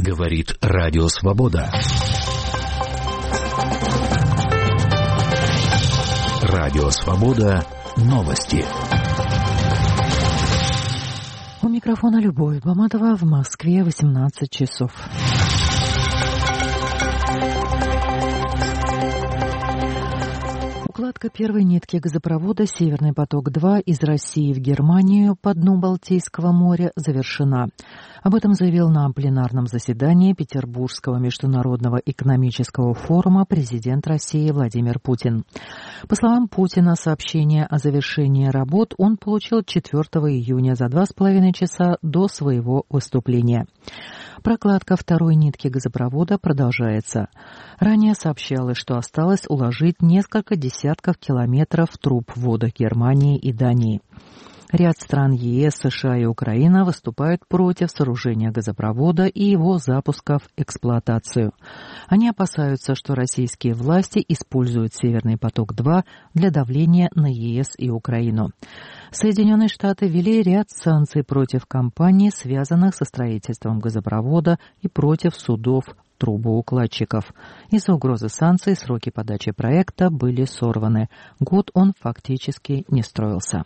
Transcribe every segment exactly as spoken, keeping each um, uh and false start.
Говорит Радио Свобода. Радио Свобода. Новости. У микрофона Любовь Баматова. В Москве восемнадцать часов. Укладка первой нитки газопровода «Северный поток-два» из России в Германию по дну Балтийского моря завершена. Об этом заявил на пленарном заседании Петербургского международного экономического форума президент России Владимир Путин. По словам Путина, сообщение о завершении работ он получил четвёртого июня за два с половиной часа до своего выступления. Прокладка второй нитки газопровода продолжается. Ранее сообщалось, что осталось уложить несколько десятков километров труб в водах Германии и Дании. Ряд стран ЕС, США и Украина выступают против сооружения газопровода и его запуска в эксплуатацию. Они опасаются, что российские власти используют «Северный поток-два» для давления на ЕС и Украину. Соединенные Штаты ввели ряд санкций против компаний, связанных со строительством газопровода, и против судов трубоукладчиков. Из-за угрозы санкций сроки подачи проекта были сорваны. Год он фактически не строился.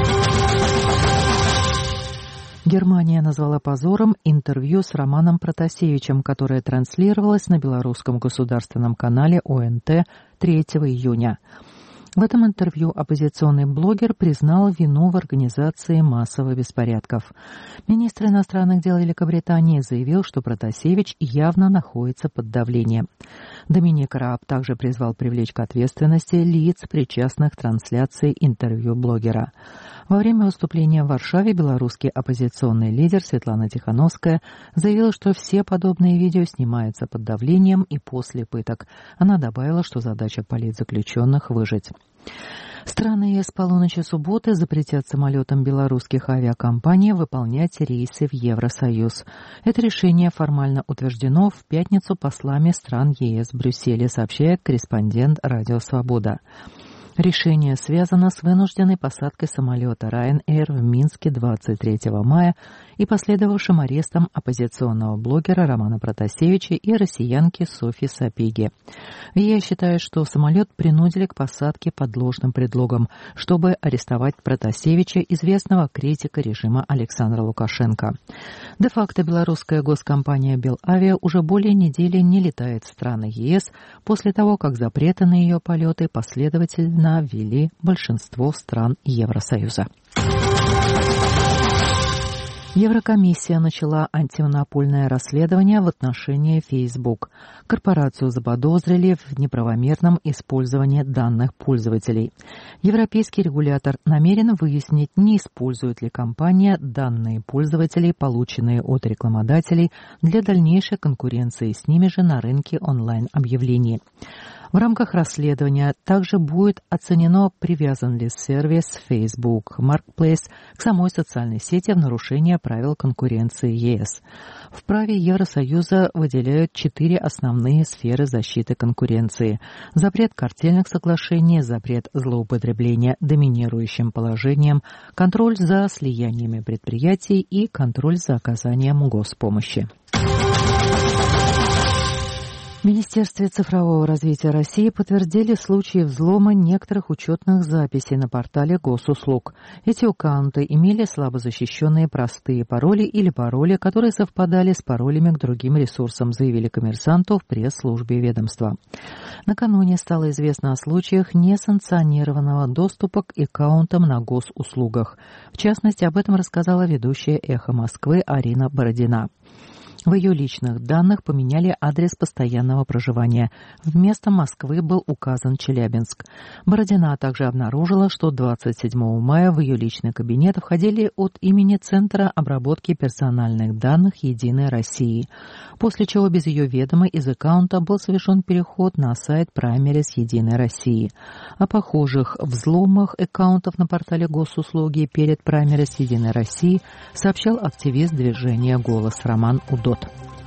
Германия назвала позором интервью с Романом Протасевичем, которое транслировалось на белорусском государственном канале О Н Т третьего июня. В этом интервью оппозиционный блогер признал вину в организации массовых беспорядков. Министр иностранных дел Великобритании заявил, что Протасевич явно находится под давлением. Доминик Рааб также призвал привлечь к ответственности лиц, причастных к трансляции интервью блогера. Во время выступления в Варшаве белорусский оппозиционный лидер Светлана Тихановская заявила, что все подобные видео снимаются под давлением и после пыток. Она добавила, что задача политзаключенных — выжить. Страны ЕС с полуночи субботы запретят самолетам белорусских авиакомпаний выполнять рейсы в Евросоюз. Это решение формально утверждено в пятницу послами стран ЕС в Брюсселе, сообщает корреспондент Радио Свобода. Решение связано с вынужденной посадкой самолета Ryanair в Минске двадцать третьего мая и последовавшим арестом оппозиционного блогера Романа Протасевича и россиянки Софьи Сапеги. Я считаю, что самолет принудили к посадке под ложным предлогом, чтобы арестовать Протасевича, известного критика режима Александра Лукашенко. Де-факто белорусская госкомпания «Белавиа» уже более недели не летает в страны ЕС после того, как запреты на ее полеты последовательно ввели большинство стран Евросоюза. Еврокомиссия начала антимонопольное расследование в отношении Facebook. Корпорацию заподозрили в неправомерном использовании данных пользователей. Европейский регулятор намерен выяснить, не использует ли компания данные пользователей, полученные от рекламодателей, для дальнейшей конкуренции с ними же на рынке онлайн-объявлений. В рамках расследования также будет оценено, привязан ли сервис Facebook Marketplace к самой социальной сети в нарушение правил конкуренции ЕС. В праве Евросоюза выделяют четыре основные сферы защиты конкуренции: запрет картельных соглашений, запрет злоупотребления доминирующим положением, контроль за слияниями предприятий и контроль за оказанием госпомощи. В Министерстве цифрового развития России подтвердили случаи взлома некоторых учетных записей на портале госуслуг. Эти аккаунты имели слабо защищенные простые пароли или пароли, которые совпадали с паролями к другим ресурсам, заявили коммерсанту в пресс-службе ведомства. Накануне стало известно о случаях несанкционированного доступа к аккаунтам на госуслугах. В частности, об этом рассказала ведущая «Эхо Москвы» Арина Бородина. В ее личных данных поменяли адрес постоянного проживания. Вместо Москвы был указан Челябинск. Бородина также обнаружила, что двадцать седьмого мая в ее личный кабинет входили от имени Центра обработки персональных данных «Единой России», после чего без ее ведома из аккаунта был совершен переход на сайт Праймерис «Единой России». О похожих взломах аккаунтов на портале госуслуги перед Праймерис «Единой России» сообщал активист движения «Голос» Роман Удот.